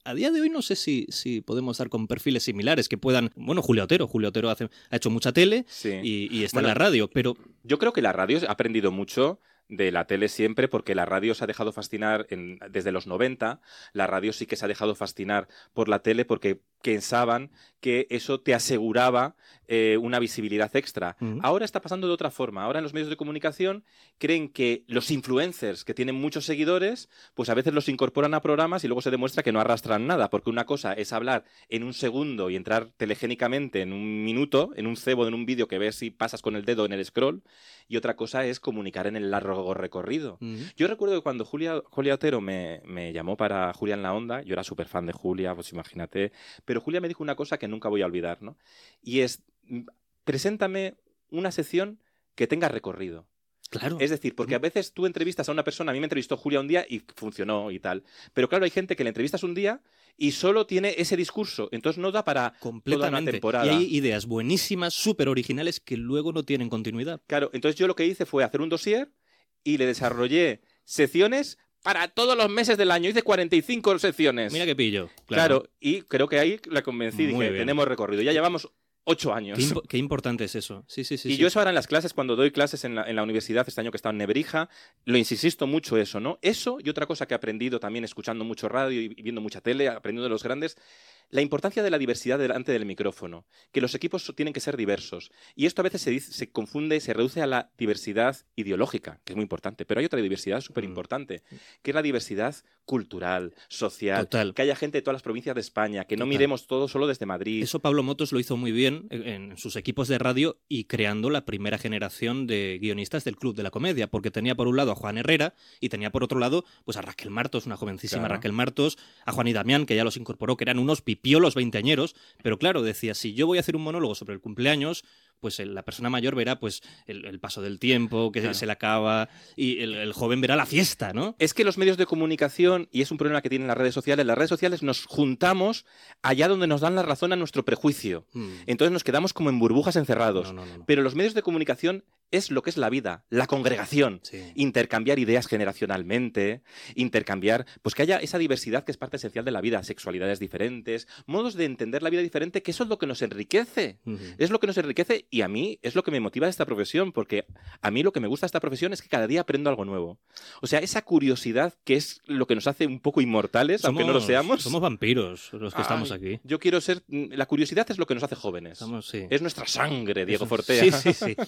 A día de hoy no sé si podemos dar con perfiles similares que puedan... Bueno, Julia Otero ha hecho mucha tele Sí. y está Bueno, en la radio, pero... Yo creo que la radio ha aprendido mucho de la tele siempre, porque la radio se ha dejado fascinar desde los 90. La radio sí que se ha dejado fascinar por la tele porque pensaban que eso te aseguraba una visibilidad extra. Ahora está pasando de otra forma. Ahora en los medios de comunicación creen que los influencers que tienen muchos seguidores, pues a veces los incorporan a programas y luego se demuestra que no arrastran nada, porque una cosa es hablar en un segundo y entrar telegénicamente en un minuto, en un cebo, en un vídeo que ves si pasas con el dedo en el scroll, y otra cosa es comunicar en el largo recorrido. Yo recuerdo que cuando Julia Otero me llamó para Julia en la Onda, yo era súper fan de Julia, pues imagínate, pero Julia me dijo una cosa que nunca voy a olvidar, ¿no? Y es, preséntame una sección que tenga recorrido. Claro. Es decir, porque a veces tú entrevistas a una persona, a mí me entrevistó Julia un día y funcionó y tal, pero claro, hay gente que le entrevistas un día y solo tiene ese discurso, entonces no da para toda una temporada. Y hay ideas buenísimas, súper originales, que luego no tienen continuidad. Claro, entonces yo lo que hice fue hacer un dossier y le desarrollé secciones para todos los meses del año. Hice 45 secciones. Mira qué pillo. Claro, y creo que ahí la convencí. Muy Dije, bien. tenemos recorrido. Ya llevamos 8 años. Qué importante es eso. Sí. Y yo eso ahora en las clases, cuando doy clases en la universidad, este año que he estado en Nebrija, lo insisto mucho eso, ¿no? Eso y otra cosa que he aprendido también escuchando mucho radio y viendo mucha tele, aprendiendo de los grandes, la importancia de la diversidad delante del micrófono, que los equipos tienen que ser diversos. Y esto a veces se confunde, se reduce a la diversidad ideológica, que es muy importante, pero hay otra diversidad súper importante, que es la diversidad cultural, social, Total. que haya gente de todas las provincias de España, que no miremos todo solo desde Madrid. Eso Pablo Motos lo hizo muy bien en sus equipos de radio y creando la primera generación de guionistas del Club de la Comedia, porque tenía por un lado a Juan Herrera y tenía por otro lado pues a Raquel Martos, una jovencísima Raquel Martos, a Juan y Damián, que ya los incorporó, que eran unos pipiolos veinteañeros, pero claro, decía, si yo voy a hacer un monólogo sobre el cumpleaños, pues la persona mayor verá pues el paso del tiempo, que se le acaba, y el joven verá la fiesta, ¿no? Es que los medios de comunicación, y es un problema que tienen las redes sociales nos juntamos allá donde nos dan la razón a nuestro prejuicio. Entonces nos quedamos como en burbujas encerrados. No. Pero los medios de comunicación es lo que es la vida, la congregación. Sí. Intercambiar ideas generacionalmente, intercambiar, pues que haya esa diversidad que es parte esencial de la vida, sexualidades diferentes, modos de entender la vida diferente, que eso es lo que nos enriquece. Es lo que nos enriquece y a mí es lo que me motiva de esta profesión, porque a mí lo que me gusta de esta profesión es que cada día aprendo algo nuevo. O sea, esa curiosidad que es lo que nos hace un poco inmortales, aunque no lo seamos. Somos vampiros los que estamos aquí. Yo quiero ser... La curiosidad es lo que nos hace jóvenes. Sí. Es nuestra sangre, Diego Fortea. Sí.